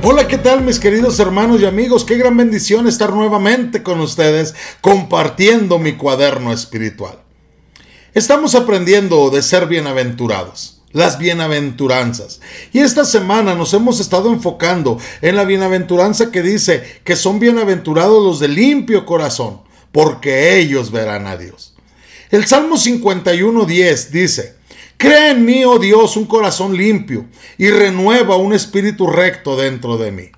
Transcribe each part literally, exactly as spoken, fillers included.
Hola, ¿qué tal mis queridos hermanos y amigos? Qué gran bendición estar nuevamente con ustedes compartiendo mi cuaderno espiritual. Estamos aprendiendo de ser bienaventurados, las bienaventuranzas. Y esta semana nos hemos estado enfocando en la bienaventuranza que dice que son bienaventurados los de limpio corazón, porque ellos verán a Dios. El Salmo cincuenta y uno diez dice: Crea en mí, oh Dios, un corazón limpio y renueva un espíritu recto dentro de mí.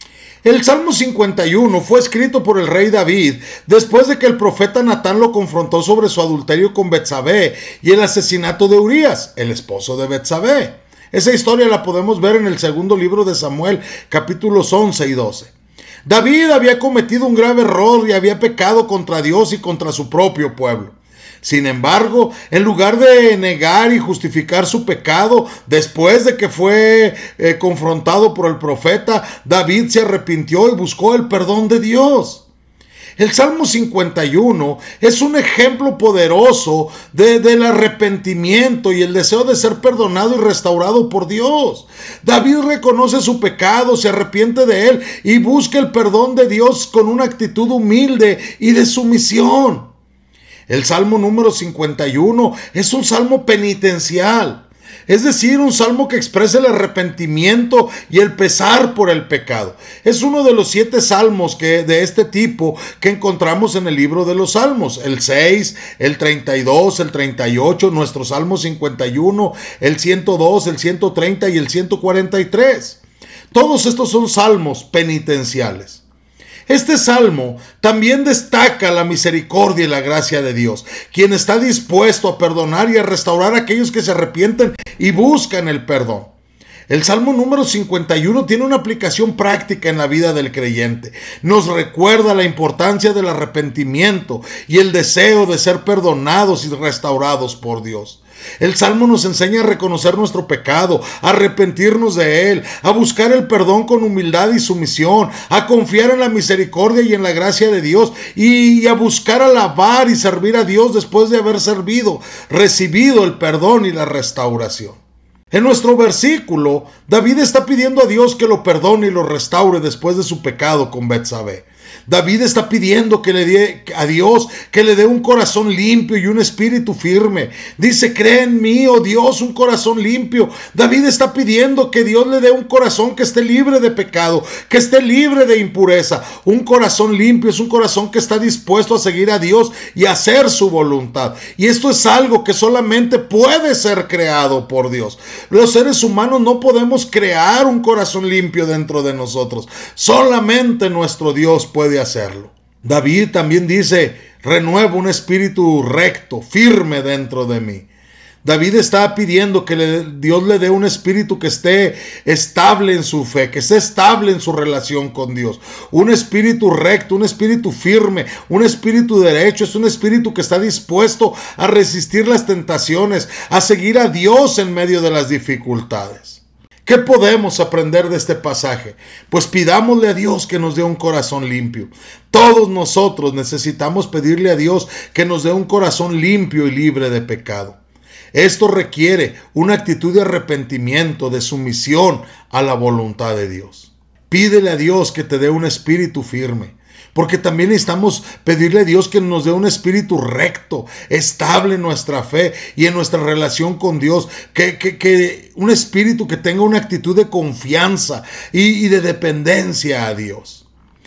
El Salmo cincuenta y uno fue escrito por el rey David después de que el profeta Natán lo confrontó sobre su adulterio con Betsabé y el asesinato de Urías, el esposo de Betsabé. Esa historia la podemos ver en el segundo libro de Samuel, capítulos once y doce. David había cometido un grave error y había pecado contra Dios y contra su propio pueblo. Sin embargo, en lugar de negar y justificar su pecado, después de que fue eh, confrontado por el profeta, David se arrepintió y buscó el perdón de Dios. El Salmo cincuenta y uno es un ejemplo poderoso de, del arrepentimiento y el deseo de ser perdonado y restaurado por Dios. David reconoce su pecado, se arrepiente de él y busca el perdón de Dios con una actitud humilde y de sumisión. El Salmo número cincuenta y uno es un salmo penitencial, es decir, un salmo que expresa el arrepentimiento y el pesar por el pecado. Es uno de los siete salmos que, de este tipo que encontramos en el libro de los Salmos. El seis, el treinta y dos, el treinta y ocho, nuestro Salmo cincuenta y uno, el ciento dos, el ciento treinta y el ciento cuarenta y tres. Todos estos son salmos penitenciales. Este salmo también destaca la misericordia y la gracia de Dios, quien está dispuesto a perdonar y a restaurar a aquellos que se arrepienten y buscan el perdón. El Salmo número cincuenta y uno tiene una aplicación práctica en la vida del creyente. Nos recuerda la importancia del arrepentimiento y el deseo de ser perdonados y restaurados por Dios. El Salmo nos enseña a reconocer nuestro pecado, a arrepentirnos de él, a buscar el perdón con humildad y sumisión, a confiar en la misericordia y en la gracia de Dios y a buscar alabar y servir a Dios después de haber servido, recibido el perdón y la restauración. En nuestro versículo, David está pidiendo a Dios que lo perdone y lo restaure después de su pecado con Betsabé. David está pidiendo que le dé a Dios que le dé un corazón limpio y un espíritu firme. Dice: crea en mí, oh Dios, un corazón limpio. David está pidiendo que Dios le dé un corazón que esté libre de pecado, que esté libre de impureza. Un corazón limpio es un corazón que está dispuesto a seguir a Dios y a hacer su voluntad. Y esto es algo que solamente puede ser creado por Dios. Los seres humanos no podemos crear un corazón limpio dentro de nosotros. Solamente nuestro Dios puede hacerlo. David también dice: renueva un espíritu recto, firme dentro de mí. David está pidiendo que le, Dios le dé un espíritu que esté estable en su fe, que esté estable en su relación con Dios. Un espíritu recto, un espíritu firme, un espíritu derecho. Es un espíritu que está dispuesto a resistir las tentaciones, a seguir a Dios en medio de las dificultades. ¿Qué podemos aprender de este pasaje? Pues pidámosle a Dios que nos dé un corazón limpio. Todos nosotros necesitamos pedirle a Dios que nos dé un corazón limpio y libre de pecado. Esto requiere una actitud de arrepentimiento, de sumisión a la voluntad de Dios. Pídele a Dios que te dé un espíritu firme, porque también necesitamos pedirle a Dios que nos dé un espíritu recto, estable en nuestra fe y en nuestra relación con Dios, que, que, que un espíritu que tenga una actitud de confianza y, y de dependencia a Dios.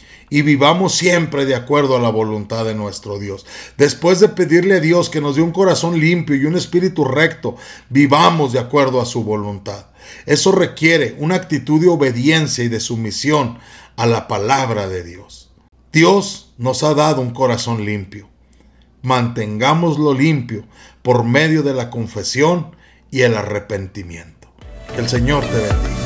Y vivamos siempre de acuerdo a la voluntad de nuestro Dios. Después de pedirle a Dios que nos dé un corazón limpio y un espíritu recto, vivamos de acuerdo a su voluntad. Eso requiere una actitud de obediencia y de sumisión a la palabra de Dios. Dios nos ha dado un corazón limpio. Mantengámoslo limpio por medio de la confesión y el arrepentimiento. Que el Señor te bendiga.